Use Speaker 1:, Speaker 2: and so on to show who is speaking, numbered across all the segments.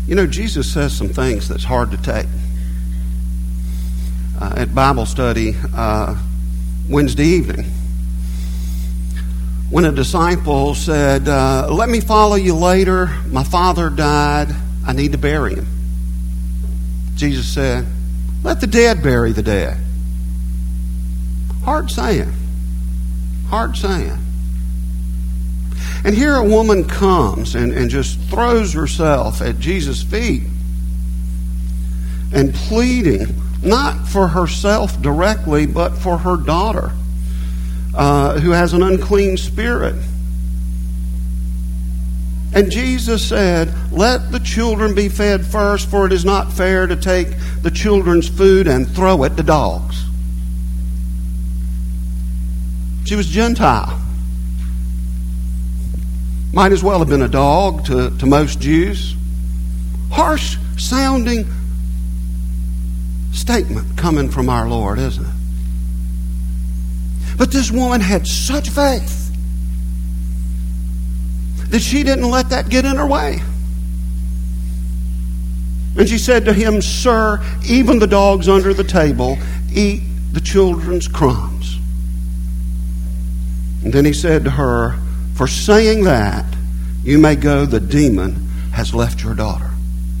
Speaker 1: You know, Jesus says some things that's hard to take. At Bible study Wednesday evening, when a disciple said, let me follow you later, my father died, I need to bury him. Jesus said, let the dead bury the dead. Hard saying. Hard saying. And here a woman comes and just throws herself at Jesus' feet and pleading, not for herself directly, but for her daughter, who has an unclean spirit. And Jesus said, let the children be fed first, for it is not fair to take the children's food and throw it to dogs. She was Gentile. Might as well have been a dog to most Jews. Harsh sounding statement coming from our Lord, isn't it? But this woman had such faith that she didn't let that get in her way. And she said to him, Sir, even the dogs under the table eat the children's crumbs. And then he said to her, for saying that, you may go, the demon has left your daughter.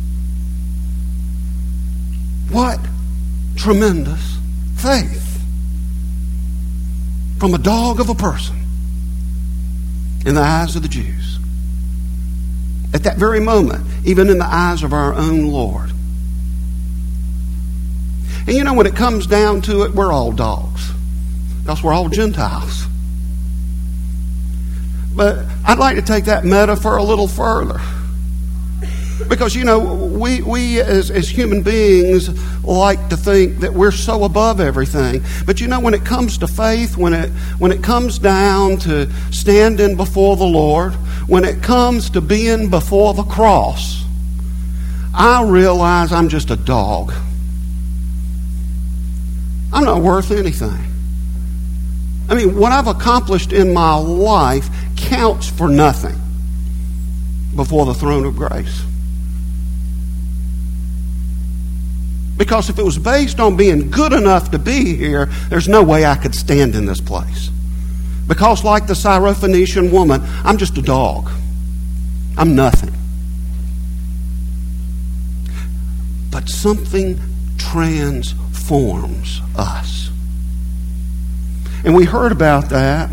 Speaker 1: What tremendous faith from a dog of a person in the eyes of the Jews. At that very moment, even in the eyes of our own Lord. And you know, when it comes down to it, we're all dogs, because we're all Gentiles. But I'd like to take that metaphor a little further. Because, you know, we as human beings like to think that we're so above everything. But, you know, when it comes to faith, when it comes down to standing before the Lord, when it comes to being before the cross, I realize I'm just a dog. I'm not worth anything. I mean, what I've accomplished in my life counts for nothing before the throne of grace. Because if it was based on being good enough to be here, there's no way I could stand in this place. Because like the Syrophoenician woman, I'm just a dog. I'm nothing. But something transforms us. And we heard about that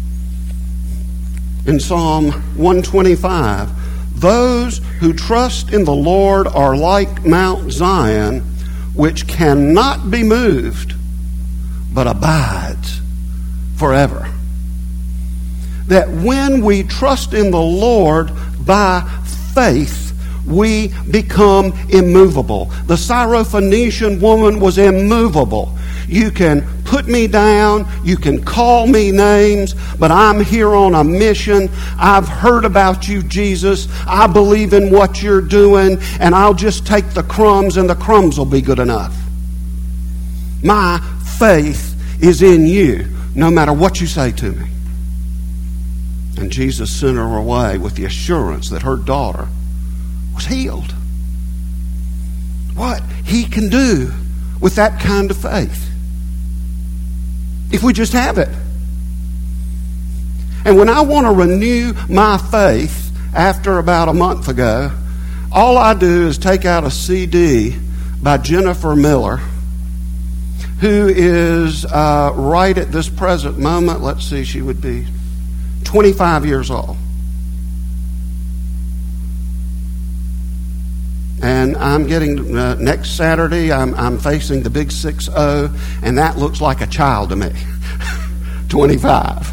Speaker 1: in Psalm 125. Those who trust in the Lord are like Mount Zion, which cannot be moved, but abides forever. That when we trust in the Lord by faith, we become immovable. The Syrophoenician woman was immovable. You can put me down, you can call me names, but I'm here on a mission. I've heard about you, Jesus. I believe in what you're doing, and I'll just take the crumbs, and the crumbs will be good enough. My faith is in you, no matter what you say to me. And Jesus sent her away with the assurance that her daughter was healed. What He can do with that kind of faith, if we just have it. And when I want to renew my faith, after about a month ago, all I do is take out a CD by Jennifer Miller, who is right at this present moment, let's see, she would be 25 years old. And I'm getting, next Saturday, I'm facing the big 6-0, and that looks like a child to me. 25.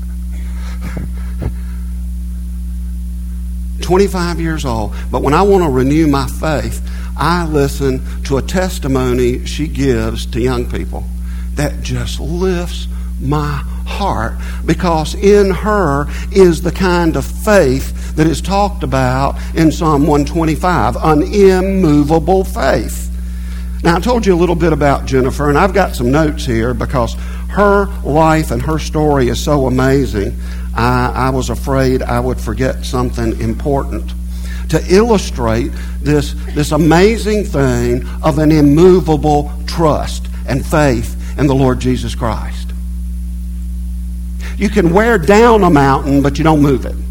Speaker 1: 25 years old. But when I want to renew my faith, I listen to a testimony she gives to young people that just lifts my heart, because in her is the kind of faith that is talked about in Psalm 125, an immovable faith. Now, I told you a little bit about Jennifer, and I've got some notes here because her life and her story is so amazing. I was afraid I would forget something important. to illustrate this amazing thing of an immovable trust and faith in the Lord Jesus Christ. You can wear down a mountain, but you don't move it.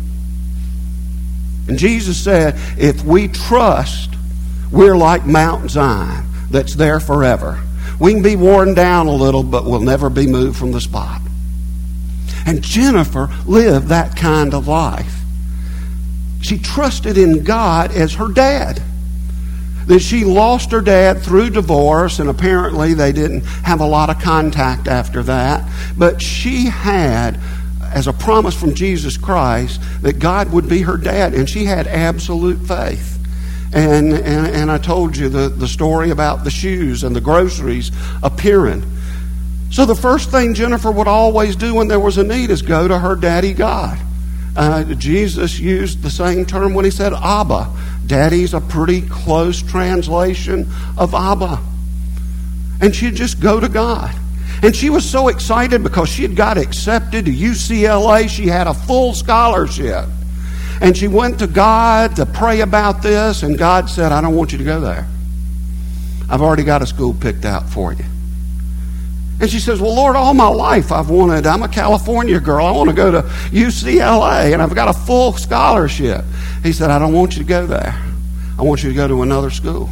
Speaker 1: And Jesus said, if we trust, we're like Mount Zion that's there forever. We can be worn down a little, but we'll never be moved from the spot. And Jennifer lived that kind of life. She trusted in God as her dad. That she lost her dad through divorce, and apparently they didn't have a lot of contact after that. But she had, as a promise from Jesus Christ, that God would be her dad, and she had absolute faith. And I told you the story about the shoes and the groceries appearing. So the first thing Jennifer would always do when there was a need is go to her daddy God. Jesus used the same term when he said Abba. Daddy's a pretty close translation of Abba. And she'd just go to God. And she was so excited because she had got accepted to UCLA. She had a full scholarship. And she went to God to pray about this, and God said, I don't want you to go there. I've already got a school picked out for you. And she says, well, Lord, all my life I'm a California girl. I want to go to UCLA, and I've got a full scholarship. He said, I don't want you to go there. I want you to go to another school.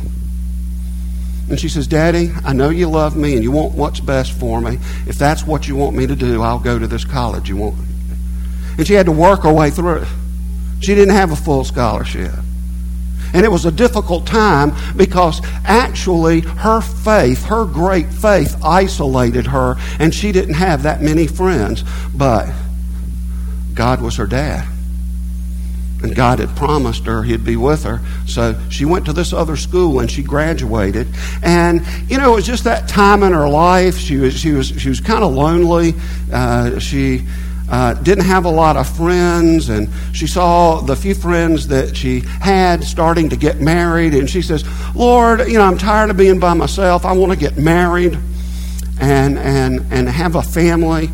Speaker 1: And she says, Daddy, I know you love me and you want what's best for me. If that's what you want me to do, I'll go to this college you want. And she had to work her way through. She didn't have a full scholarship. And it was a difficult time because actually her faith, her great faith, isolated her, and she didn't have that many friends. But God was her dad. And God had promised her He'd be with her. So she went to this other school and she graduated. And, it was just that time in her life. She was kind of lonely. She didn't have a lot of friends, and she saw the few friends that she had starting to get married, and she says, Lord, I'm tired of being by myself. I want to get married and have a family.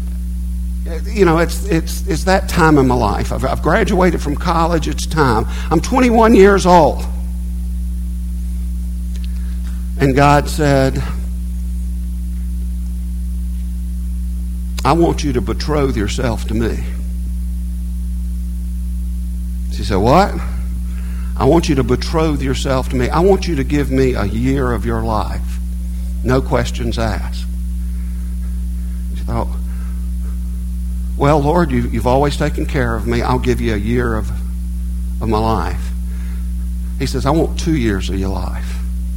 Speaker 1: It's that time in my life. I've graduated from college. It's time. I'm 21 years old. And God said, I want you to betroth yourself to me. She said, what? I want you to betroth yourself to me. I want you to give me a year of your life. No questions asked. She thought, well, Lord, you've always taken care of me. I'll give you a year of my life. He says, I want 2 years of your life.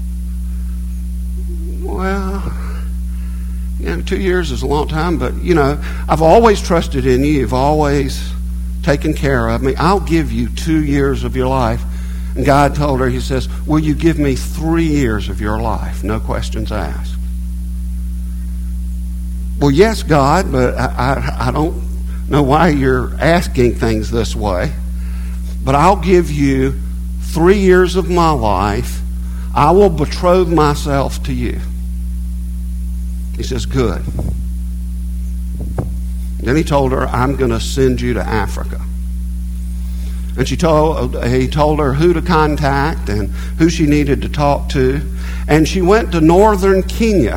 Speaker 1: Well, 2 years is a long time, but, I've always trusted in you. You've always taken care of me. I'll give you 2 years of your life. And God told her, He says, will you give me 3 years of your life? No questions asked. Well, yes, God, but I don't know why you're asking things this way. But I'll give you 3 years of my life. I will betroth myself to you. He says, good. Then he told her, I'm going to send you to Africa. And he told her who to contact and who she needed to talk to. And she went to northern Kenya.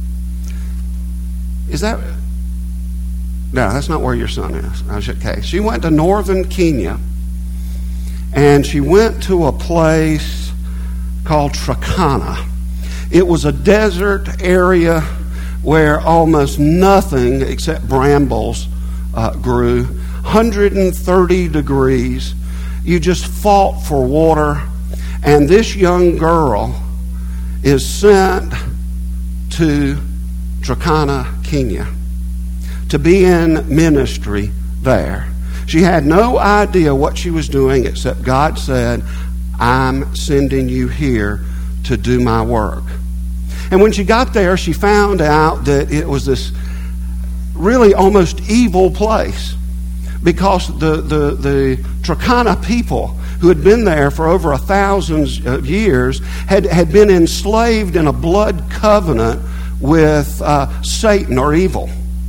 Speaker 1: No, that's not where your son is. Okay. She went to northern Kenya. And she went to a place called Turkana. It was a desert area where almost nothing except brambles grew. 130 degrees. You just fought for water. And this young girl is sent to Turkana, Kenya, to be in ministry there. She had no idea what she was doing except God said, I'm sending you here to do my work. And when she got there, she found out that it was this really almost evil place because the Turkana people who had been there for over 1,000 years had been enslaved in a blood covenant with Satan or evil.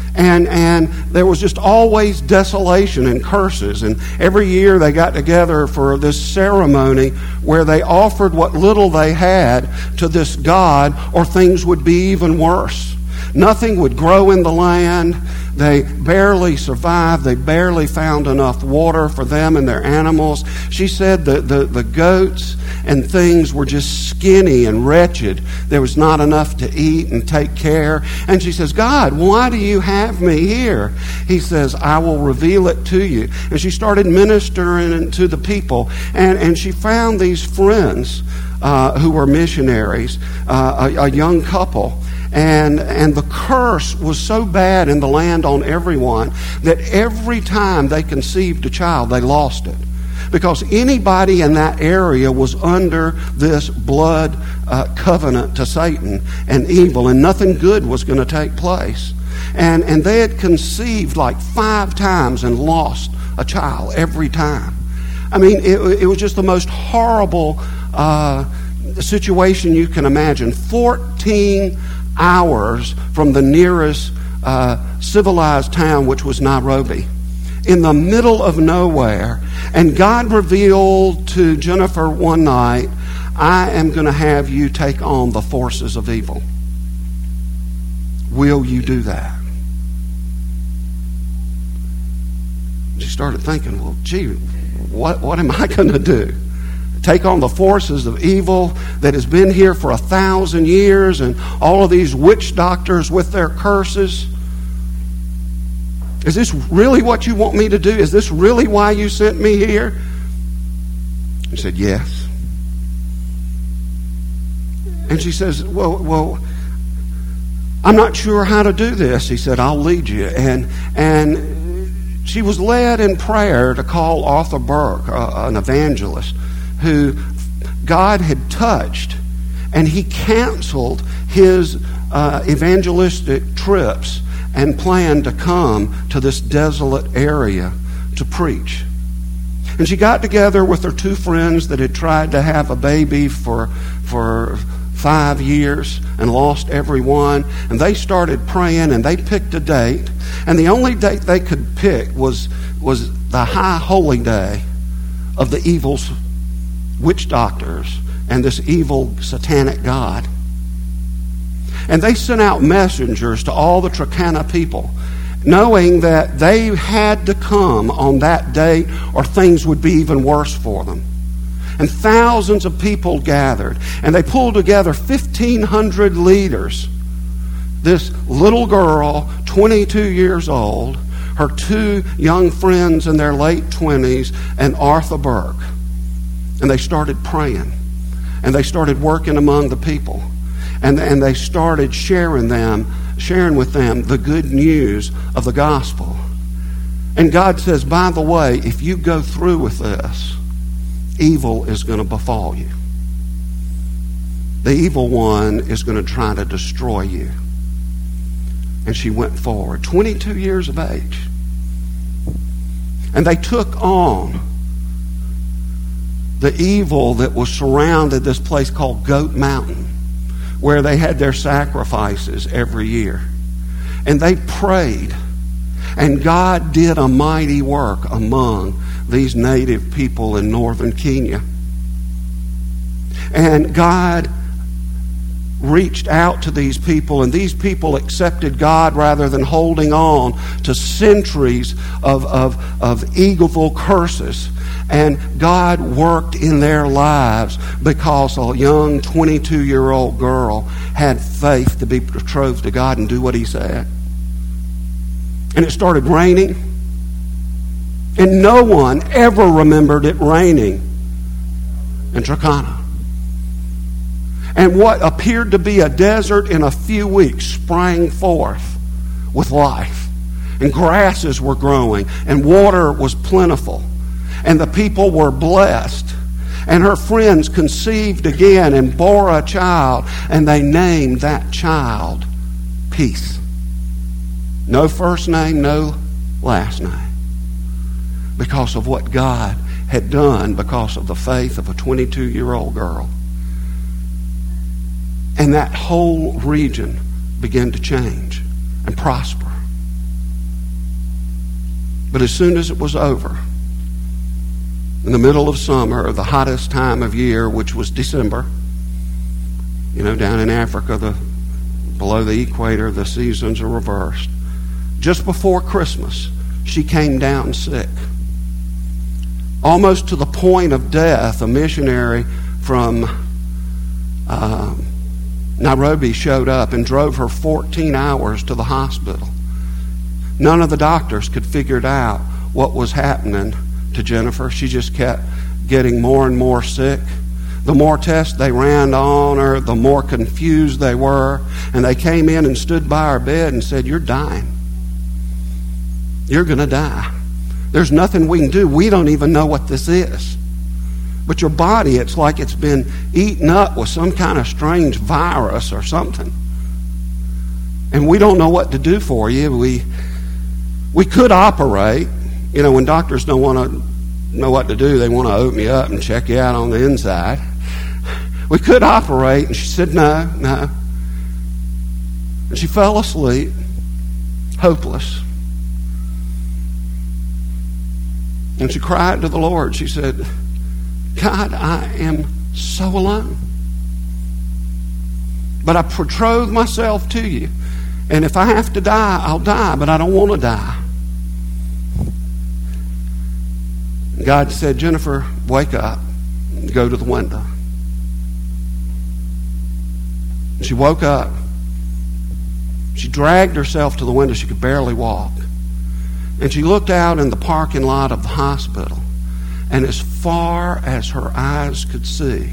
Speaker 1: And there was just always desolation and curses. And every year they got together for this ceremony where they offered what little they had to this god, or things would be even worse. Nothing would grow in the land. They barely survived. They barely found enough water for them and their animals. She said the goats and things were just skinny and wretched. There was not enough to eat and take care. And she says, God, why do you have me here? He says, I will reveal it to you. And she started ministering to the people. And she found these friends who were missionaries, a young couple. And the curse was so bad in the land on everyone that every time they conceived a child, they lost it. Because anybody in that area was under this blood covenant to Satan and evil, and nothing good was going to take place. And they had conceived like 5 times and lost a child every time. I mean, it was just the most horrible situation you can imagine. 14 hours from the nearest civilized town, which was Nairobi, in the middle of nowhere. And God revealed to Jennifer one night, I am going to have you take on the forces of evil. Will you do that? She started thinking, well, gee, what am I going to do? Take on the forces of evil that has been here for 1,000 years, and all of these witch doctors with their curses? Is this really what you want me to do? Is this really why you sent me here? He said, yes. And she says, well, I'm not sure how to do this. He said, I'll lead you. And she was led in prayer to call Arthur Burke, an evangelist, who God had touched, and he canceled his evangelistic trips and planned to come to this desolate area to preach. And she got together with her 2 friends that had tried to have a baby for 5 years and lost everyone, and they started praying, and they picked a date, and the only date they could pick was the high holy day of the evil witch doctors and this evil satanic god. And they sent out messengers to all the Turkana people, knowing that they had to come on that date or things would be even worse for them. And thousands of people gathered, and they pulled together 1,500 leaders. This little girl, 22 years old, her 2 young friends in their late 20s, and Arthur Burke. And they started praying, and they started working among the people, and they started sharing with them the good news of the gospel. And God says, by the way, if you go through with this, evil is going to befall you. The evil one is going to try to destroy you. And she went forward, 22 years of age. And they took on the evil that was surrounded this place called Goat Mountain, where they had their sacrifices every year. And they prayed, and God did a mighty work among these native people in northern Kenya. And God reached out to these people, and these people accepted God rather than holding on to centuries of evil curses. And God worked in their lives because a young 22-year-old girl had faith to be betrothed to God and do what He said. And it started raining. And no one ever remembered it raining in Turkana. And what appeared to be a desert in a few weeks sprang forth with life. And grasses were growing, and water was plentiful. And the people were blessed. And her friends conceived again and bore a child, and they named that child Peace. No first name, no last name. Because of what God had done, because of the faith of a 22-year-old girl. And that whole region began to change and prosper. But as soon as it was over, in the middle of summer, the hottest time of year, which was December, down in Africa, below the equator, the seasons are reversed. Just before Christmas, she came down sick. Almost to the point of death, a missionary from Nairobi showed up and drove her 14 hours to the hospital. None of the doctors could figure it out what was happening to Jennifer. She just kept getting more and more sick. The more tests they ran on her, the more confused they were. And they came in and stood by her bed and said, "You're dying. You're going to die. There's nothing we can do. We don't even know what this is. But your body, it's like it's been eaten up with some kind of strange virus or something. And we don't know what to do for you. We could operate. When doctors don't want to know what to do, they want to open you up and check you out on the inside. We could operate." And she said, no. And she fell asleep, hopeless. And she cried to the Lord. She said, "God, I am so alone. But I betroth myself to you. And if I have to die, I'll die, but I don't want to die." God said, "Jennifer, wake up and go to the window." And she woke up. She dragged herself to the window. She could barely walk. And she looked out in the parking lot of the hospital. And as far as her eyes could see,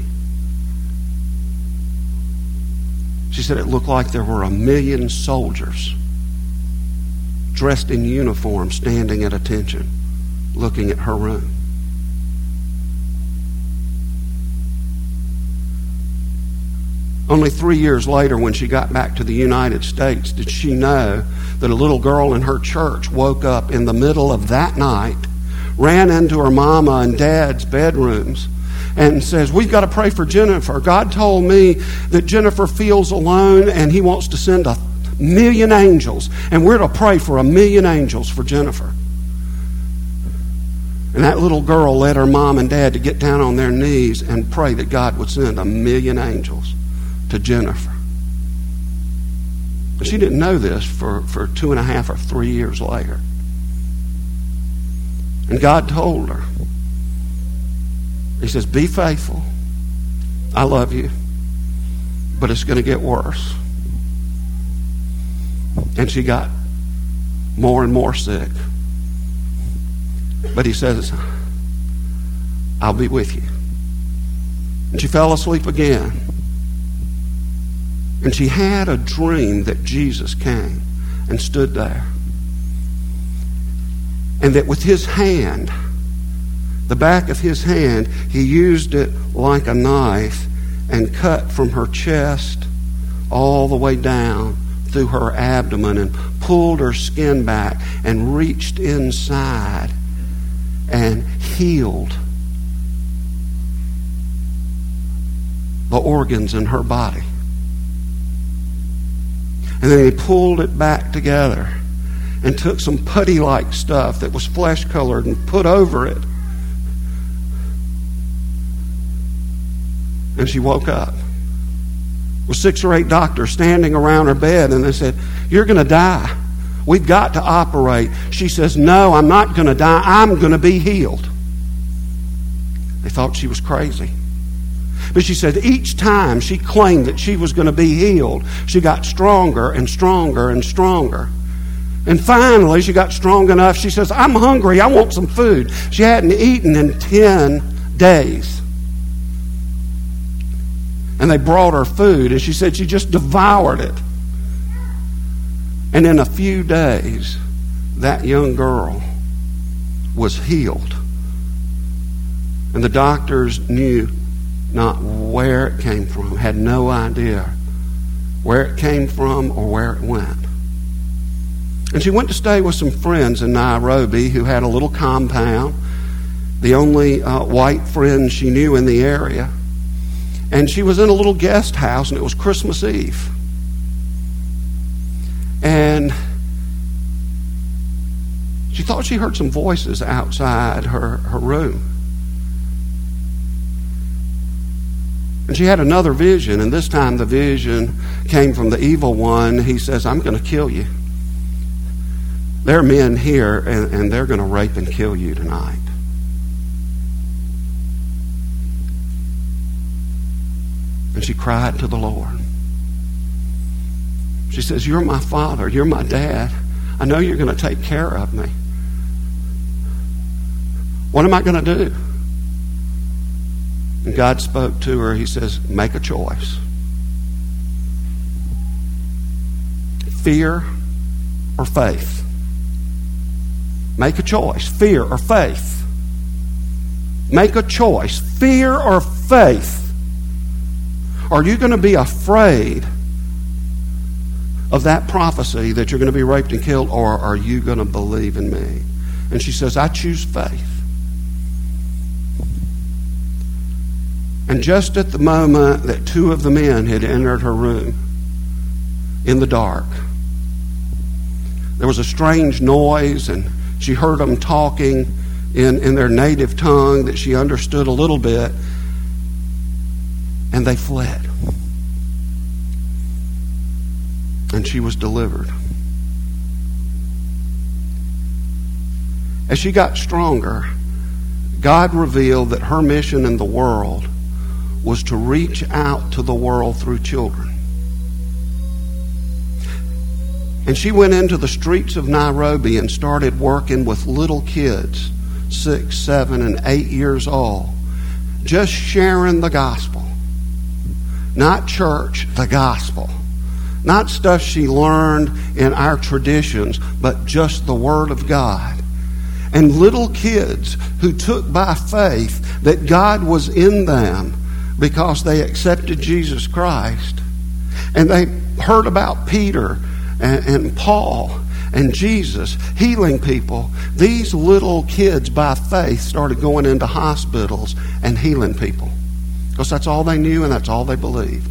Speaker 1: she said it looked like there were 1,000,000 soldiers dressed in uniform standing at attention, looking at her room. Only 3 years later, when she got back to the United States, did she know that a little girl in her church woke up in the middle of that night, ran into her mama and dad's bedrooms, and says, "We've got to pray for Jennifer. God told me that Jennifer feels alone and he wants to send 1,000,000 angels, and we're to pray for 1,000,000 angels for Jennifer." And that little girl led her mom and dad to get down on their knees and pray that God would send 1,000,000 angels to Jennifer. But she didn't know this for 2.5 or 3 years later. And God told her, He says, "Be faithful. I love you, but it's going to get worse." And she got more and more sick. But He says, "I'll be with you." And she fell asleep again. And she had a dream that Jesus came and stood there. And that with His hand, the back of His hand, He used it like a knife and cut from her chest all the way down through her abdomen and pulled her skin back and reached inside and healed the organs in her body. And then He pulled it back together and took some putty-like stuff that was flesh-colored and put over it. And she woke up with 6 or 8 doctors standing around her bed, and they said, "You're going to die. We've got to operate." She says, "No, I'm not going to die. I'm going to be healed." They thought she was crazy. But she said each time she claimed that she was going to be healed, she got stronger and stronger and stronger. And finally, she got strong enough. She says, "I'm hungry. I want some food." She hadn't eaten in 10 days. And they brought her food, and she said she just devoured it. And in a few days, that young girl was healed. And the doctors knew not where it came from, had no idea where it came from or where it went. And she went to stay with some friends in Nairobi who had a little compound, the only white friend she knew in the area. And she was in a little guest house, and it was Christmas Eve. She thought she heard some voices outside her room. And she had another vision, and this time the vision came from the evil one. He says, I'm going to kill you. There are men here, and they're going to rape and kill you tonight. And she cried to the Lord. She says, you're my father. You're my dad. I know you're going to take care of me. What am I going to do? And God spoke to her. He says, make a choice. Fear or faith? Make a choice. Fear or faith? Make a choice. Fear or faith? Are you going to be afraid of that prophecy that you're going to be raped and killed, or are you going to believe in me? And she says, I choose faith. And just at the moment that two of the men had entered her room in the dark, there was a strange noise, and she heard them talking in their native tongue that she understood a little bit, and they fled. And she was delivered. As she got stronger, God revealed that her mission in the world was to reach out to the world through children. And she went into the streets of Nairobi and started working with little kids, 6, 7, and 8 years old, just sharing the gospel. Not church, the gospel. Not stuff she learned in our traditions, but just the Word of God. And little kids who took by faith that God was in them because they accepted Jesus Christ. And they heard about Peter and Paul and Jesus healing people. These little kids by faith started going into hospitals and healing people, because that's all they knew and that's all they believed.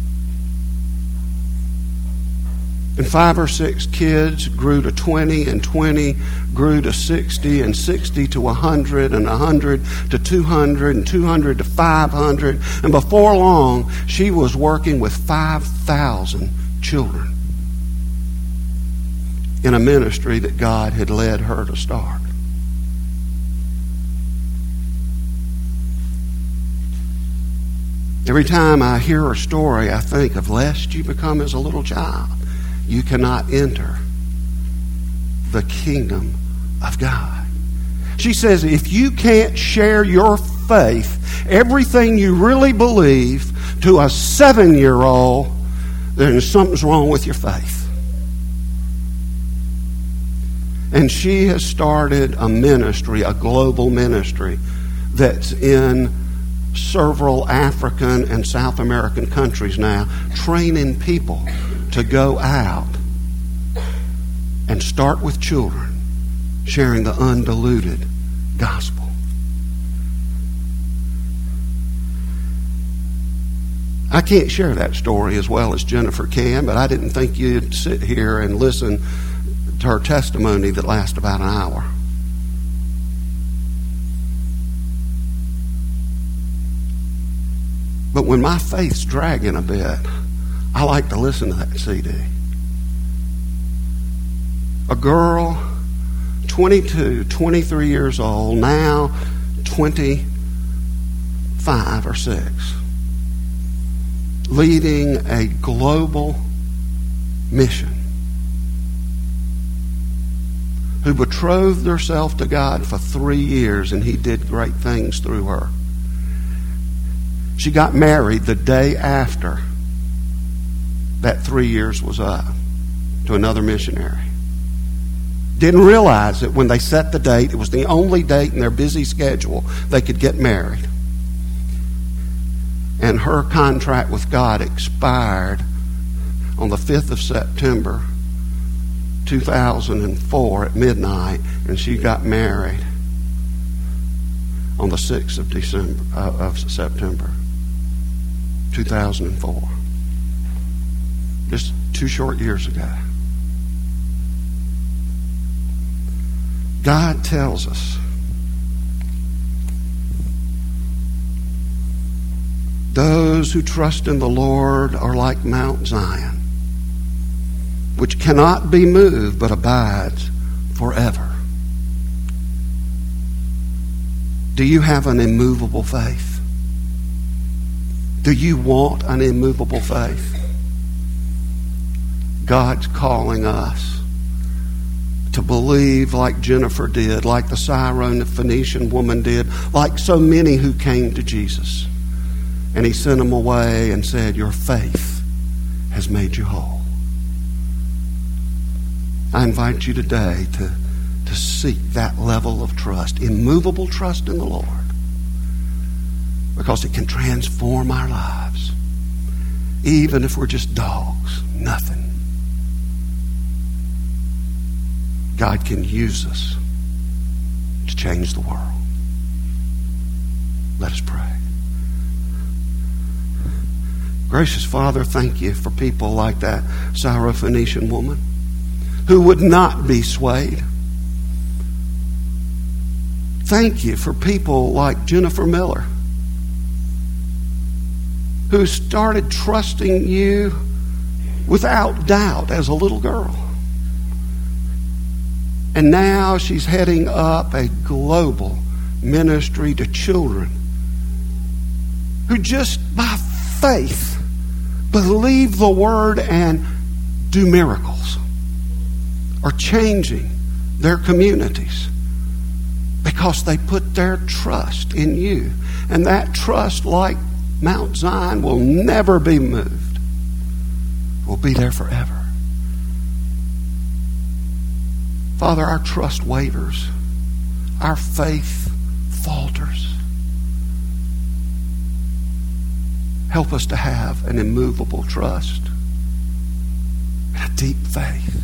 Speaker 1: And 5 or 6 kids grew to 20, and 20 grew to 60, and 60 to 100, and 100 to 200, and 200 to 500. And before long, she was working with 5,000 children in a ministry that God had led her to start. Every time I hear her story, I think of, lest you become as a little child, you cannot enter the kingdom of God. She says, if you can't share your faith, everything you really believe, to a 7-year-old, then something's wrong with your faith. And she has started a ministry, a global ministry, that's in several African and South American countries now, training people to go out and start with children, sharing the undiluted gospel. I can't share that story as well as Jennifer can, but I didn't think you'd sit here and listen to her testimony that lasts about an hour. But when my faith's dragging a bit, I like to listen to that CD. A girl, 22, 23 years old, now 25 or 6, leading a global mission, who betrothed herself to God for 3 years, and He did great things through her. She got married the day after that 3 years was up to another missionary. Didn't realize that when they set the date, it was the only date in their busy schedule they could get married. And her contract with God expired on the 5th of September 2004 at midnight, and she got married on the 6th of September 2004. Just 2 short years ago. God tells us those who trust in the Lord are like Mount Zion, which cannot be moved but abides forever. Do you have an immovable faith? Do you want an immovable faith? God's calling us to believe like Jennifer did, like the Syrophoenician woman did, like so many who came to Jesus. And he sent them away and said, your faith has made you whole. I invite you today to seek that level of trust, immovable trust in the Lord, because it can transform our lives. Even if we're just dogs, nothing. God can use us to change the world. Let us pray. Gracious Father, thank you for people like that Syrophoenician woman who would not be swayed. Thank you for people like Jennifer Miller who started trusting you without doubt as a little girl. And now she's heading up a global ministry to children who just by faith believe the word and do miracles, are changing their communities because they put their trust in you. And that trust, like Mount Zion, will never be moved. Will be there forever. Father, our trust wavers. Our faith falters. Help us to have an immovable trust, a deep faith.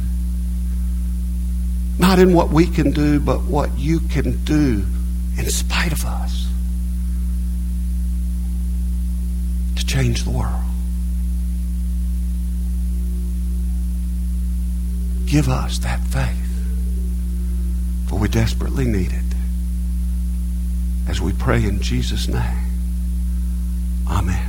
Speaker 1: Not in what we can do, but what you can do in spite of us to change the world. Give us that faith, for we desperately need it. As we pray in Jesus' name, amen.